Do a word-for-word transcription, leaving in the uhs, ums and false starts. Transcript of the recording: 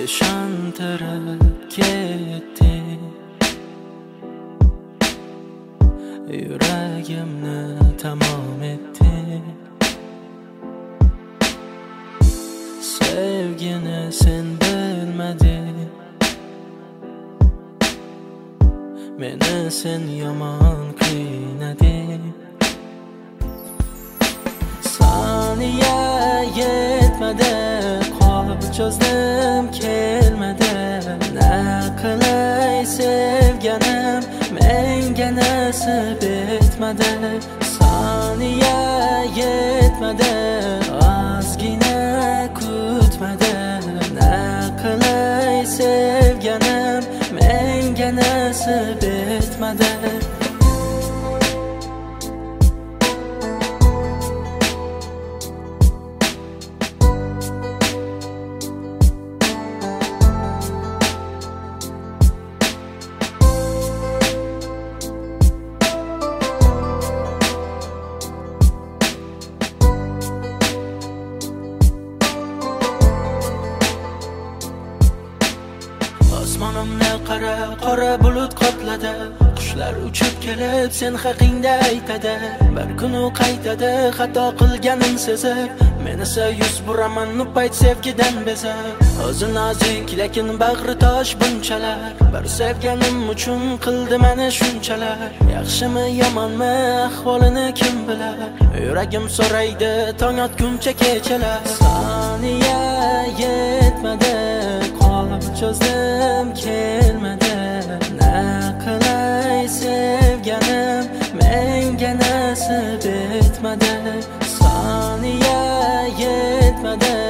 ishontirib ketding, yuragimni tamom etding. Sevgini sen bilmading, meni sen yomon qiynading. Saniya yetmadi, qolib cho'zdim kelmadi. Na qilay sevganim, menga nasib etmadi. Saniya yetmadi, ozgina kutmadi. Na qilay sevganim, menga nasib etmadi. Osmonimni qara qora bulut qopladi. Qushlar uchib kelib sen haqingda aytadi. Bir kun u qaytadi xato qilganim sezib. Men esa yuz buraman u payt sevgidan bezib. O'zi nozik lekin bag'ri tosh bunchalar. Bir sevganim uchun qildi meni shunchalar. Yaxshimi yomonmi ahvolini kim bilar? Yuragim so'raydi tong otguncha kechalar. Soniya yetmadi, qolib cho'zdim kelmadi. Na qilay sevganim, menga nasib etmadi. Soniya yetmadi,